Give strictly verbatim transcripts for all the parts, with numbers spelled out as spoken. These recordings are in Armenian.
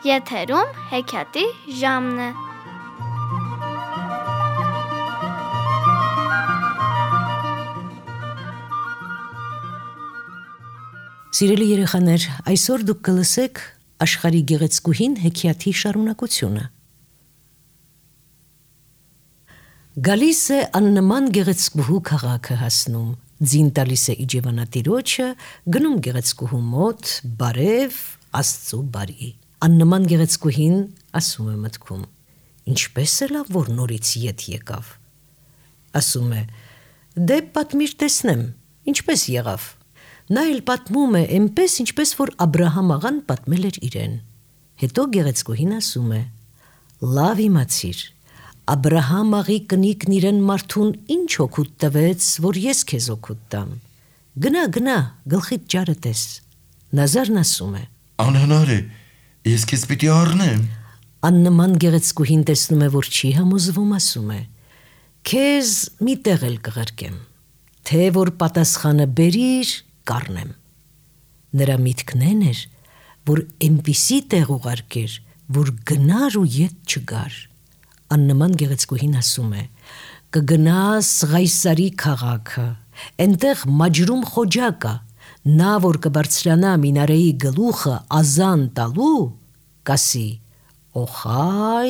Եթերում հեքիաթի ժամն է։ Սիրելի երեխաներ, այսօր դուք կլսեք աշխարհի գեղեցկուհին հեքիաթի շարունակությունը։ Գալիս է աննման գեղեցկուհու քաղաքը հասնում, ձին տալիս է իջևանատիրոջը, գնում գեղեցկուհու մոտ, բարև, Աստծու բարի։ Աննման գեղեցկուհին ասում է մտքում. ինչպես է լավ, որ նորից ետ եկավ։ Ասում է. դե պատմիր տեսնեմ, ինչպես եղավ։ Նա էլ պատմում է այնպես, ինչպես որ Աբրահամ աղան պատմել էր իրեն։ Հետո գեղեցկուհին ասում է. լավ իմացիր, Աբրահամ աղի կնիկն իրեն մարդուն ինչ օգուտ տվեց, որ ես քեզ օգուտ տամ։ Գնա, գնա, գլխիդ ջարը տես։ Նազարն ասում է. Անհնար է, ես քեզ պիտի առնեմ։ Աննման գեղեցկուհին տեսնում է, որ չի համոզվում, ասում է. քեզ մի տեղ էլ կղրկեմ, թե որ պատասխանը բերիր, կառնեմ։ Նրա միտքն այն էր, որ այնպիսի տեղ ուղարկեր, որ գնար ու ետ չգար։ Աննման գեղեցկուհին ասում է. կգնաս Ղայսարի քաղաքը, այնտեղ Մաջրում խոջա կա, նա որ կբարձրանա Մինարեի գլուխը ազան տալու, կասի. օխայ,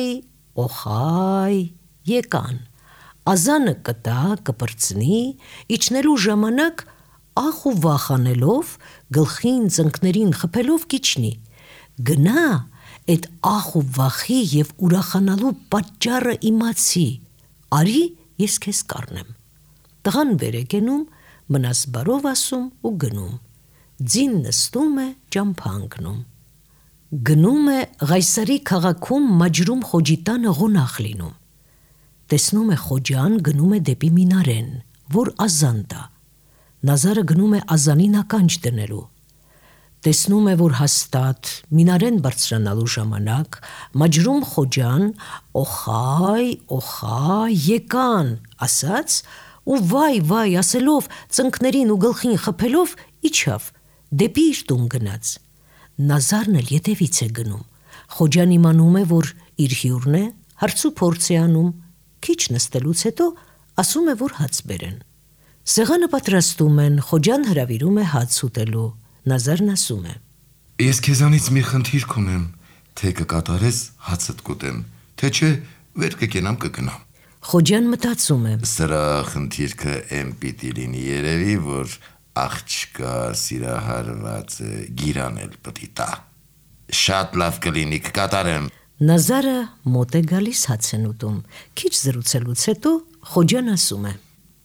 օխայ, եկան, ազանը կտա, կպրծնի, իջնելու ժամանակ ախ ու վախ անելով, գլխին, ծնկներին խփելով կիջնի, գնա, այդ ախ ու վախի և ուրախանալու պատճառը իմացի, արի ես քեզ կառնեմ։ Տղան վեր է կենում, մնաս բարով ասում ու գնում, ձին նստում է, ճամփա ընկնում։ Գնում է Ղայսարի քաղաքում Մաջրում խոջի տանը ղոնախ լինում։ Տեսնում է խոջան գնում է դեպի Մինարեն, որ ազան տա։ Նազարը գնում է ազանին ականջ դնելու։ Տեսնում է, որ հաստատ Մինարեն բարձրանալու ժամանակ Մաջրում խոջան օխայ, օխայ, եկան, ասաց ու վայ, վայ ասելով, ծնկներին ու գլխին խփելով իջավ, դեպի իր տուն գնաց։ Նազարն էլ ետևից է գնում, խոջան իմանում է, որ իր հյուրն է, հարցու փորձ է անում, քիչ նստելուց հետո ասում է, որ հաց բերեն։ Սեղանը պատրաստում են, խոջան հրավիրում է հաց ուտելու, Նազարն ասում է. Ես քեզանից մի խնդիր կունեմ, թե կկատարես հացդ կուտեմ, թե չէ վեր կկենամ կգնամ։ Խոջան մտածում է. Սրա խնդիրքը էն պիտի լինի երևի, որ աղջկա սիրահարվածը գիրանել պտի տա։ Շատ լավ կլինի կկատարեմ։ Նազարը մոտ է գալիս հաց են ուտում, քիչ զրուցելուց հետո խոջան ասում է.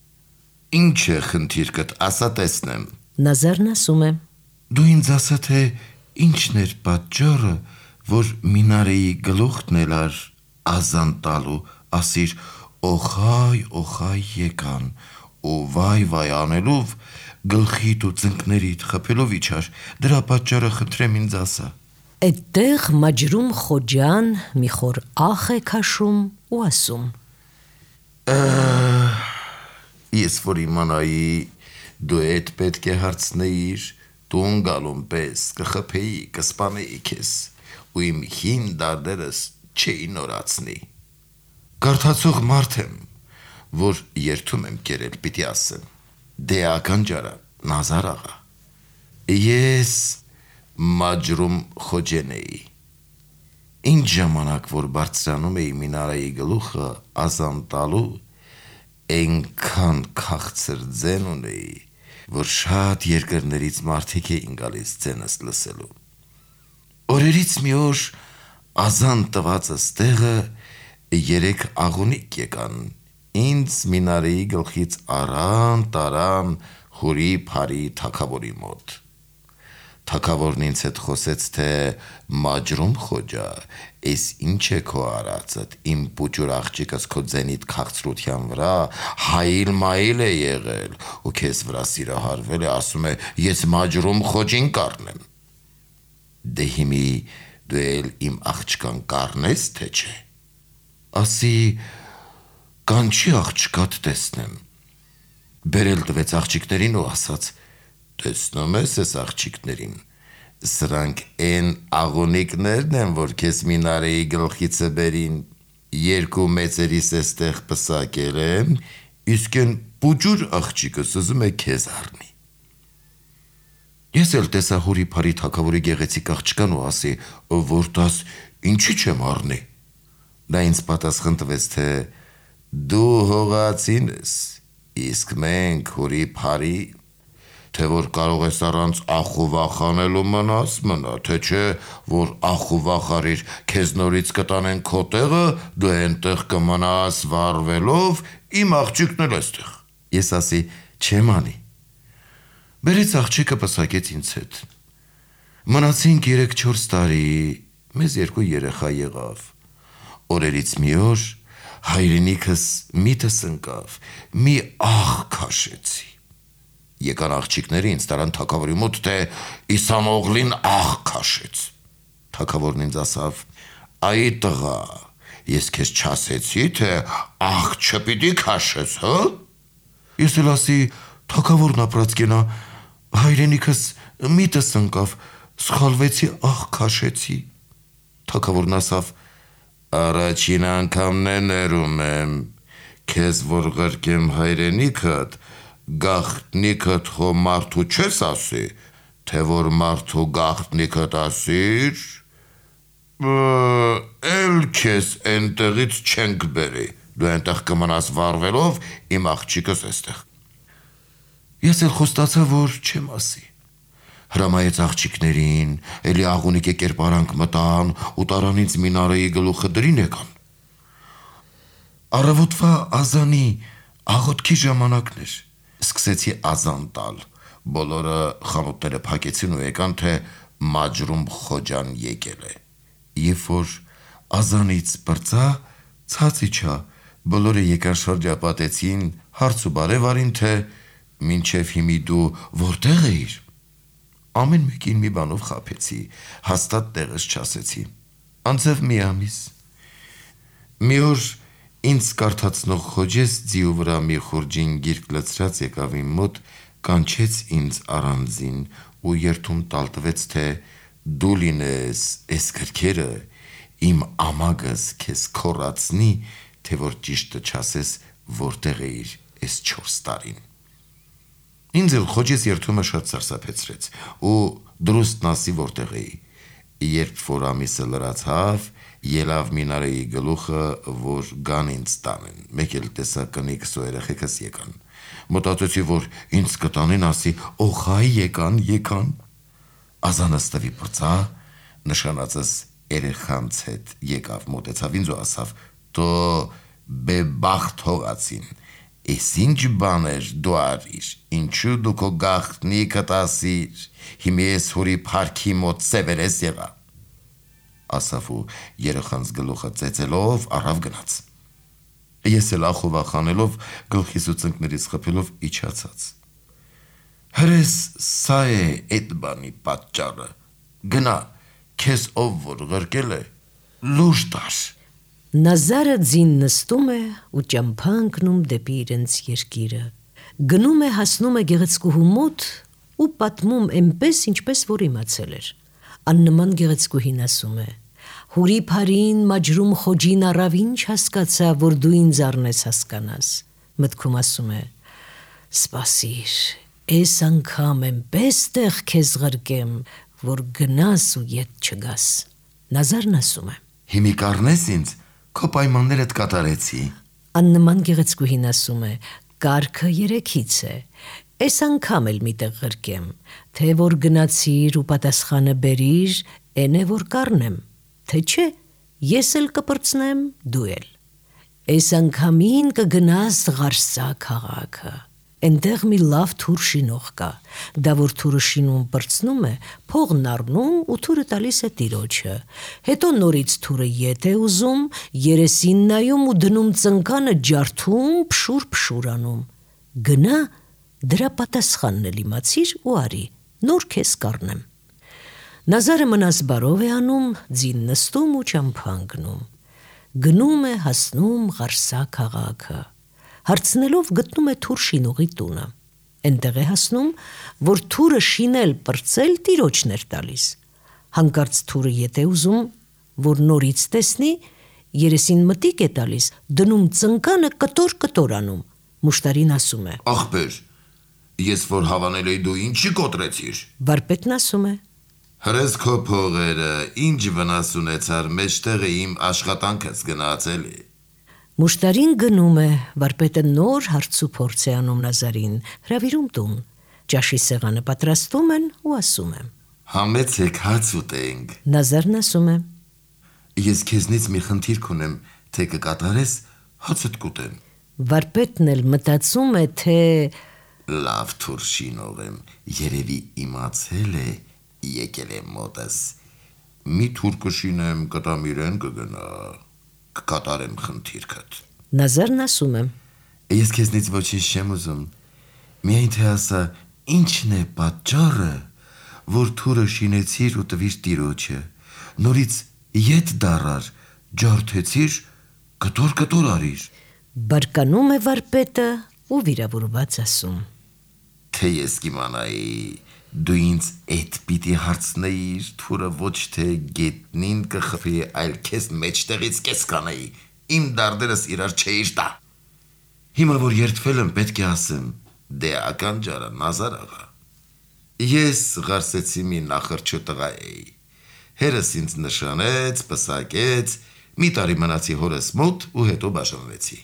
Ինչ է խնդիրքդ, ասա տեսնեմ։ Նազարն ասում է. Դու ինձ ասա, թե ինչն էր պատճառը, որ Մինարեի գլուխն էլ ար ազան տալու, ասիր օխայ, օխայ եկան, ու վայ, վայ անելով, գլխիդ ու ծնկներիդ խփելով իջար, դրա պատճառը խնդրեմ ինձ ասա։ Այդտեղ Մաջրում խոջան մի խոր ախ է քաշում ու ասում. Ես որ իմանայի, դու էդ պետք է հարցնեիր, տուն գալուն պես կխփեի, կսպանեի քեզ, ու իմ հին դարդերս չէի նորացնի։ Կարդացող մարդ եմ, որ երդում եմ կերել պիտի ասեմ, դե ականջարա, Նազար աղա, ես Մաջրում խոջեն էի, ինչ ժամանակ որ բարձրանում էի Մինարեի գլուխը ազան տալու, այնքան քաղցր ձեն ունեի, որ շատ երկրներից մարդիկ էին գալիս ձենս լսելու։ Օրերից մի օր ազան տվածս տեղը երեք աղունիկ եկան, ինձ Մինարեի գլխից առան տարան հուրի փարի թագավորի մոտ։ Թագավորն ինձ հետ խոսեց, թե Մաջրում խոջա, ես ինչ է քո արածդ, իմ պուճուր աղջիկս քո ձենիդ քաղցրության վրա հայիլ մայիլ է եղել, ու քեզ վրա սիրահարվել է, ասում է, ես Մաջրում խոջին կառնեմ։ Դե հիմի դու էլ իմ աղջկան կառնես, թե չէ։ Ասի, կանչի աղջկատ տեսնեմ։ Բերել տվեց աղջիկներին ու ասաց, տեսնում ես այս աղջիկներին, Սրանք են աղոնիկներն են, որ քեզ մինարեի գլխիցը բերին, երկու մեծերիս էստեղ պսակել եմ, իսկ են պուջուր աղջիկս ուզում է քեզ առնի։ Ես էլ տեսա հորի փարի թագավորի գեղեցիկ աղջկան ու ասի, որ դաս ինչի չեմ առնի։ Դա ինձ պատասխան տվեց, թե դու հողացին ես, իսկ մենք հորի փարի, թե որ կարող ես առանց ախու վախանելու մնաս մնա, թե չէ, որ ախու վախարիր, քեզ նորից կտանեն քո տեղը, դու այնտեղ կմնաս վառվելով, իմ աղջիկն էլ էստեղ։ Ես ասի, չեմ անի։ Բերեց աղջիկը պսակեց ինձ հետ։ Մնացինք երեք-չորս տարի, մեզ երկու երեխա եղավ։ Օրերից մի օր հայրենիքս միտս ընկավ, մի աղ քաշեցի։ Եկան աղջիկները ինձ տարան թագավորի մոտ, թե Իսամօղլին աղ քաշեց։ Թագավորն ինձ ասավ, այ տղա, ես քեզ չասեցի, թե աղ չպիտի քաշես, հա։ Ես էլ ասի, թագավորն ապրած կենա, հայրենիքս միտս ընկավ, սխալվեցի, աղ քաշեցի։ Թագավորն ասավ, առաջին անգամն է ներում եմ, քեզ որ ղրկեմ հայրենիքդ, գաղտնիքդ խո մարդու չես ասի, թե որ մարդու գաղտնիքդ ասիր, էլ քեզ այնտեղից չենք բերի, դու այնտեղ կմնաս վառվելով, իմ աղջիկս էստեղ։ Ես էլ խոստացա, որ չեմ ասի։ Հրամայեց աղջիկներին, էլի աղունիկե կերպարանք մտան ու տարանից մինարեի գլուխը դրին եկան։ Առավոտվա ազանի աղոթքի ժամանակն էր, սկսեցի ազան տալ, բոլորը խանութները փակեցին ու եկան, թե Մաջրում Խոջան եկել է։ Երբ որ ազանից բրծա, ցած իջա, բոլորը եկան շրջապատեցին, հարց ու բարև արին, թե մինչև հիմի դու որտեղ էիր։ Ամեն մեկին մի բանով խաբեցի, հաստատ տեղս չասեցի։ Անցավ մի ամիս։ Մի օր ինձ կարդացնող Խոջես ձիու վրա մի խուրջին գիրք լցրած եկավ իմ մոտ, կանչեց ինձ առանձին ու երդում տալտվեց, թե դու լինես էս գրքերը, իմ ամագս քեզ քորացնի, թե որ ճիշտը չասես, որտեղ էիր էս չորս տարին։ Ինձ էլ Խոջես երդումը շատ սարսափեցրեց ու դրուստ ասի, որտեղ էի։ Երբ որ ամիսը լրացավ, ելավ մինարեի գլուխը, որ գան ինձ տանեն։ Մեկ էլ տեսա կնիկս ու երեխեքս եկան։ Մտածեցի, որ ինձ կտանեն, ասի, օխայ եկան, եկան։ Ազանը ստվի բրծա, նշանածս երեխանց հետ եկավ, մոտեցավ ինձ ու ասավ, «Տո բեբախտ հողացին, էս ինչ բան էր դու արիր, ինչու դու քո գաղտնիքդ ասիր, հիմի ես հորի փարքի մոտ սևերես եղա»։ Ասավ ու երեխանց գլուխը ծեծելով առավ գնաց։ Ես էլ ախու վախանելով, գլխիս ու ծնկներից խփելով իջացած։ Հրես սա է էդ բանի պատճառը, գնա, քեզ ով որ ղրկել է, լուր տար։ Նազարը ձին նստում է ու ճամփա ընկնում դեպի իրենց երկիրը։ Գնում է, հասնում է գեղեցկուհու մոտ ու պատմում այնպես, ինչպես որ իմացել էր։ Աննման գեղեցկուհին ասում է. «Հուրի փարին Մաջրում Խոջին առավ, ինչ հասկացա, որ դու ինձ առնես հասկանաս»։ Մտքում ասում է. «Սպասիր, էս անգամ այնպես տեղ քեզ ղրկեմ, որ գնաս ու ետ չգաս»։ Նազարն ասում է. «Հիմի կառնես ինձ, քո պայմաններդ կատարեցի»։ Աննման գեղեցկուհին ասում է. «Կարգը երեքից է, էս անգամ էլ միտեղ ղրկեմ, թե որ գնացիր ու պատասխանը բերիր, էն է որ կառնեմ, թե չէ, ես էլ կպրծնեմ, դու էլ։ Էս անգամին կգնաս Ղարսա քաղաքը, այնտեղ մի լավ թուր շինող կա, դա որ թուրը շինում պրծնում է, փողն առնում ու թուրը տալիս է տիրոջը, հետո նորից թուրը ետ է ուզում, երեսին նայում ու դնում ծնկանը ջարդում, փշուր փշուր անում, գնա, դրա պատասխանն էլ իմացիր ու արի, նոր քեզ կառնեմ։ Նազարը մնաս բարով է անում, ձին նստում ու ճամփա ընկնում։ Գնում է, հասնում Ղարսա քաղաքը։ Հարցնելով գտնում է թուր շինողի տունը։ Այնտեղ է հասնում, որ թուրը շինել պրծել տիրոջն էր տալիս։ Հանկարծ թուրը եթե ուզում, որ նորից տեսնի, երեսին մտիկ է տալիս, դնում ծնկանը կտոր-կտոր անում։ Մուշտարին ասում է. Ախպեր, ես որ հավանել էի դու ինչի կոտրեցիր։ Վարպետն ասում է. Հրես քո փողերը ինչ վնաս ունեցար, մեջտեղը իմ աշխատանքս գնացել է։ Մուշտարին գնում է, վարպետը նոր հարցու փորձ է անում Նազարին, հրավիրում տուն։ Ճաշի սեղանը պատրաստում են ու ասում է. Համեցեք հաց ուտենք։ Նազարն ասում է. Ես քեզնից մի խնդիր կունեմ, թե կկատարես, հացդ կուտեմ։ Վարպետն էլ մտածում է, թե Լավ թուրշինով եմ, երևի իմացել է, եկել եմ մոտս։ Մի թուր կշինեմ, կտամ իրեն կգնա, կկատարեմ խնդիրքդ։ Նազարն ասում է. Ես քեզնից ոչինչ չեմ ուզում, միայն թե ասա, ինչն է պատճառը, որ թուրը շինեցիր ու տվիր տիրոջը, նորից ետ դարար, ջարդեցիր, կտոր-կտոր արիր։ Բարկանում է վարպետը ու վիրավորված ասում. Թե ես կիմանայի, դու ինձ էդ պիտի հարցնեիր, թուրը ոչ թե գետնին կխփի, այլ քեզ մեջտեղից կես կանեի, իմ դարդերս իրար չէիր տա։ Հիմա որ երդվել եմ, պետք է ասեմ, դե ական ջարա Նազար աղա։ Ես Ղարսեցի մի նախրջու տղա էի։ Հերս ինձ նշանեց, պսակեց, մի տարի մնացի հորս մոտ ու հետո բաժանվեցի։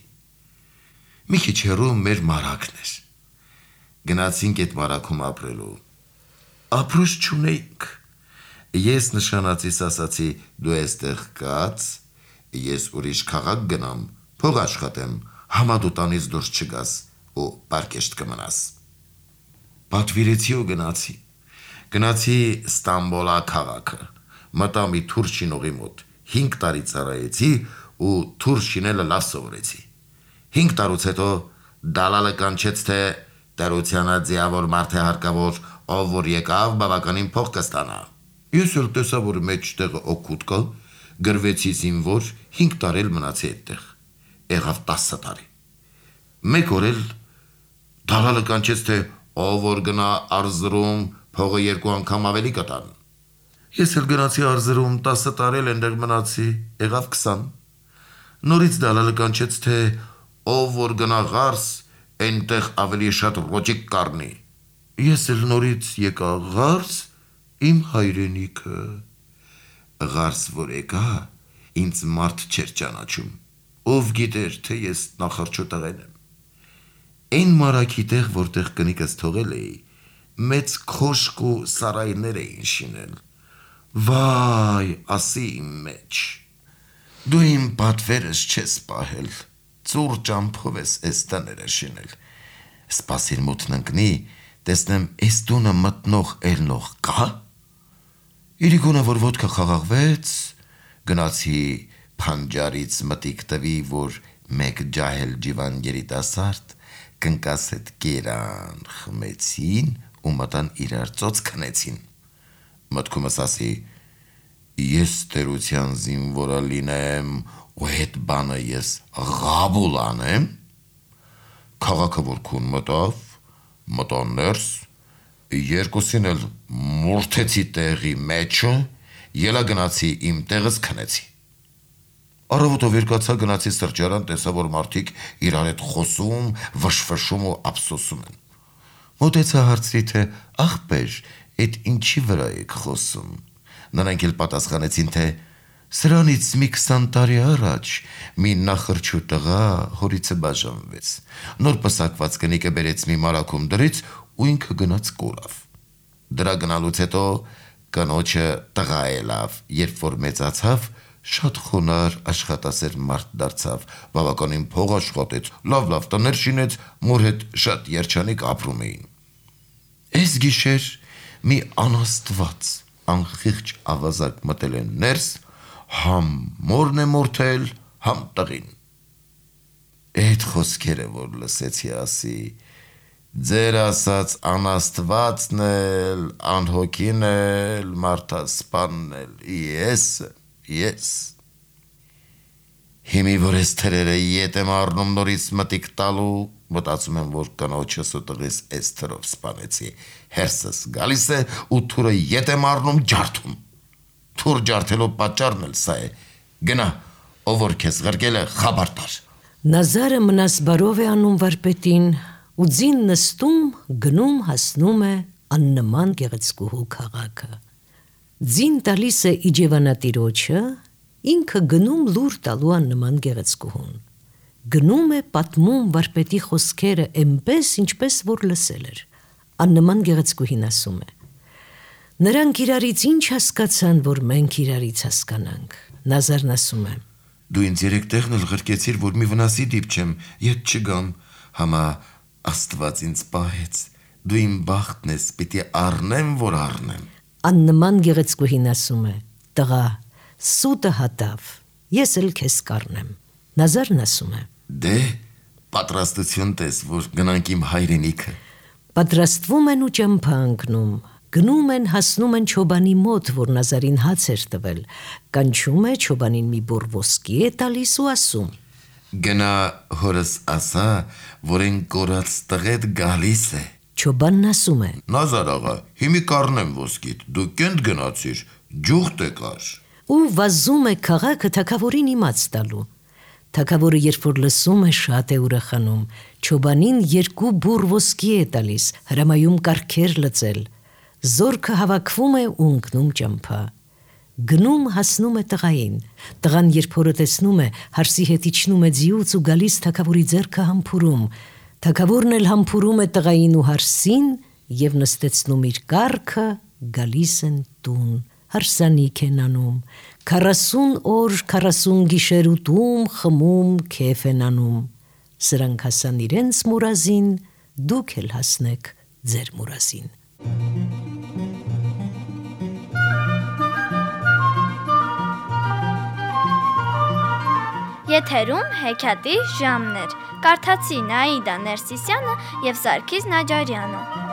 Մի քիչ հեռու մեր մարակն էր։ Գնացինք այդ մարաքում ապրելու։ Ապրուս չունեինք։ Ես նշանածիս ասացի, դու այստեղ կաց, ես ուրիշ քաղաք գնամ, փող աշխատեմ, համա դու տանից դուրս չգաս ու պարկեշտ կմնաս։ Պատվիրեցի ու գնացի։ Գնացի Ստամբոլա քաղաքը։ Մտա մի թուր շինողի մոտ, հինգ տարի ծառայեցի ու թուր շինելը լավ սովորեցի։ Հինգ տարուց հետո դալալը կանչեց, թե տերությանը ձիավոր մարդ է հարկավոր, ով որ եկավ, բավականին փող կստանա։ Ես էլ տեսա, որ մեջտեղը օգուտ կա, գրվեցի զինվոր, հինգ տարի էլ մնացի այդտեղ։ Եղավ տասը տարի։ Մեկ օր էլ դալալը կանչեց, թե ով որ գնա Արզրում, փողը երկու անգամ ավելի կտան։ Ես էլ գնացի Արզրում, տասը տարի էլ այնտեղ մնացի, եղավ քսան։ Նորից դալալը կանչեց, թե ով որ գնա Ղարս, այնտեղ ավելի շատ ռոճիկ կառնի։ Ես էլ նորից եկա Ղարս, իմ հայրենիքը։ Ղարս որ եկա, ինձ մարդ չէր ճանաչում, ով գիտեր, թե ես նախարժու տղեն եմ։ Այն մարակի տեղ, որտեղ կնիկս թողել էի, մեծ քոշկ ու սարայներ էին շինել։ Վայ, ասի իմ մեջ։ Դու իմ պատվերս չես պահել, ծուր ճամփով ես էս տները շինել։ Սպասիր մութն ընկնի, տեսնեմ էս տունը մտնող ելնող կա։ Իրիկունը որ ոտքը խաղաղվեց, գնացի փանջարից մտիկ տվի, որ մեկ ջահել ջիվան երիտասարդ կնկաս հետ կերան, խմեցին ու մտան իրար ծոց քնեցին։ Մտքումս ասի, ես տերության զինվորը լինեմ ու հետ բանը ես ղաբուլ անեմ։ Քաղաքը որ քուն մտավ, մտան ներս, երկուսին էլ մորթեցի տեղի մեջը, ելա գնացի իմ տեղս քնեցի։ Առավոտով երկացա գնացի սրճարան, տեսա, որ մարդիկ իրար հետ խոսում, վշվշում ու ափսոսում են։ Մոտեցա հարցրի, թե ախպեր, այդ ինչի վրա եք խոսում։ Նրանք էլ պատասխանեցին, թե սրանից մի քսան տարի առաջ մի նախրջու տղա հորիցը բաժանվեց։ Նոր պսակված կնիկը բերեց մի մարակում դրից ու ինքը գնաց կորավ։ Դրա գնալուց հետո կնոջը տղա ելավ, երբ որ մեծացավ, շատ խոնար աշխատասեր մարդ դարձավ, բավականին փող աշխատեց, լավ-լավ տներ շինեց, մոր հետ շատ երջանիկ ապրում էին։ Այս գիշեր մի անաստված անխիղճ ավազակ մտել են ներս, համ մորն է մորթել, համ տղին։ Այդ խոսքերը որ լսեցի ասի, ձեր ասած անաստվածն էլ, անհոգին էլ, մարդասպանն էլ, ես Ես Հիմի որ ես թրերը ետ եմ առնում նորից մտիկ տալու, մտածում եմ, որ կնոջս ու տղիս ես թրով սպանեցի, հերսս գալիս է ու թուրը ետ եմ առնում ջարդում։ թուր ջարդելով պատճառն էլ սա է։ Գնա, ով որ քեզ ղրկել է, խաբար տար։ Նազարը մնաս բարով է անում վարպետին ու ձին նստում, գնում հասնում է աննման գեղեցկուհու քաղաքը։ Ձին տալիս է իջևանատիրոջը, ինքը գնում լուր տալու աննման գեղեցկուհուն։ Գնում է պատմում վարպետի խոսքերը այնպես, ինչպես որ լսել էր։ Աննման գեղեցկուհին ասում է. նրանք իրարից ինչ հասկացան, որ մենք իրարից հասկանանք։ Նազարն ասում է. Դու ինձ երեք տեղն էլ ղրկեցիր, որ մի վնասի դիպչեմ, ետ չգամ, համա Աստված ինձ պահեց, դու իմ բախտն ես, պիտի առնեմ, որ առնեմ։ Աննման գեղեցկուհին ասում է. տղա, սուտը հատավ, ես էլ քեզ կառնեմ։ Նազարն ասում է. Դե, պատրաստություն տես, որ գնանք իմ հայրենիքը։ Պատրաստվում են ու ճամփա ընկնում, գնում են, հասնում են Չոբանի մոտ, որ Նազարին հաց էր տվել, կանչում է Չոբանին մի բուռ ոսկի է տալիս ու ասում. Գնա հորս ասա, որ այն կորած տղեդ գալիս է։ Չոբանն ասում է. Նազար աղա, հիմի կառնեմ ոսկիդ, դու կենտ գնացիր, ջուղտ եկար։ Ու վազում է քաղաքը թագավորին իմաց տալու։ Թագավորը երբ որ լսում է, շատ է ուրախանում, Չոբանին երկու բուռ ոսկի է տալիս, հրամայում կարգեր լծել։ Զորքը հավաքվում է ու ընկնում ճամփա։ Գնում հասնում է տղային։ Տղան երբ հորը տեսնում է, հարսի հետ իջնում է ձիուց ու գալիս թագավորի ձեռքը համբուրում։ Թագավորն էլ համբուրում է տղային ու հարսին եւ նստեցնում իր կառքը, գալիս են տուն, հարսանիք են անում, քառասուն օր, քառասուն գիշեր ուտում, խմում, քեֆ են անում։ Սրանք հասան իրենց մուրազին, դուք էլ հասնեք ձեր մուրազին։ Եթերում հեքիաթի ժամն էր։ Կարդացին Աիդա Ներսիսյանը եւ Սարգիս Նաջարյանը։